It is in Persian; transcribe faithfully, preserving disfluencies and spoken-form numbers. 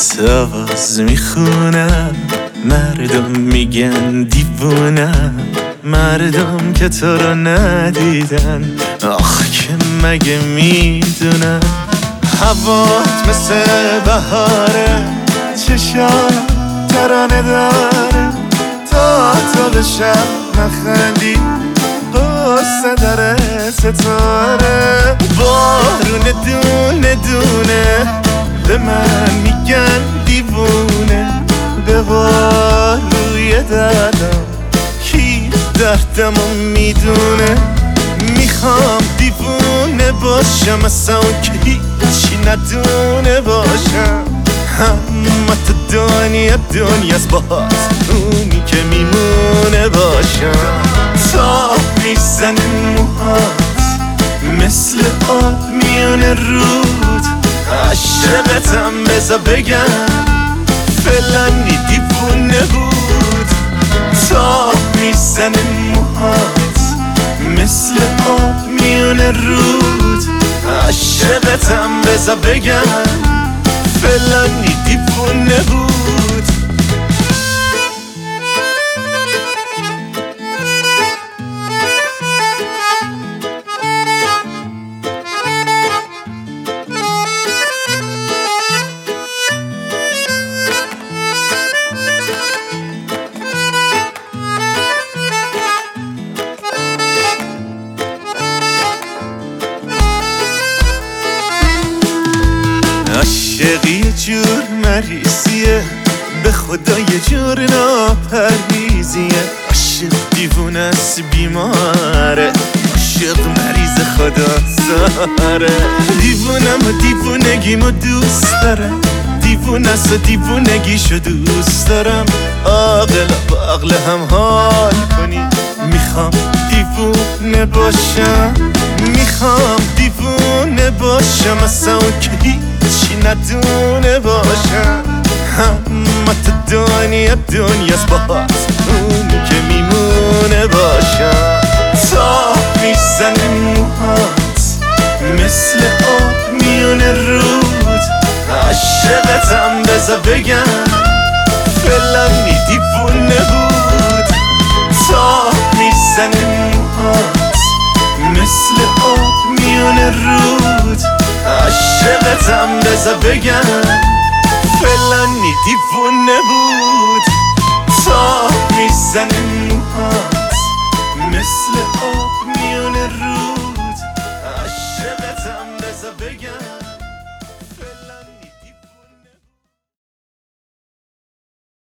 ساز میخونم، مردم میگن دیوونم، مردم که تو رو ندیدن آخ که مگه میدونن. هوات مثل بهاره، چشام ترانه داره، تا طول شب نخندی قصه داره ستاره. بارون دونه دونه به من میگن دیوونه، به روی دردم کی دردمو میدونه. میخوام دیوونه باشم اصلا که هیچی ندونه باشم، اما تو دنیا دنیاست باهات اونی که میمونه باشم. تا میزنه موهات مثل آب میونه رود، عاشقتم بذار بگم فلانی دیوونه بود. تا میزنه موهات مثل آب میونه رود، عاشقتم بذار بگم فلانی دیوونه بود. عاشقی یه جور مریضیه، به خدا یه جور ناپرهیزیه. عاشق دیوونه است بیماره، عاشق مریض خدا ساره. دیوونم و دیوونگیمو دوست دارم، دیوونه است و دیوونگیشو دوست دارم. عاقل با عقل هم حال کنی، میخوام دیوونه باشم، میخوام دیوونه باشم اصلا که هیچی ندونه باشم. اما تو دنیا دنیاست باهات اونی که میمونه باشم. تا میزنه موهات مثل آب میونه رود، عاشقتم بذار بگم فلانی دیوونه بود. تا میزنه موهات مثل آب میونه رود، عاشقتم بذار بگم فلانی دیوونه بود. تا میزنه موهات مثل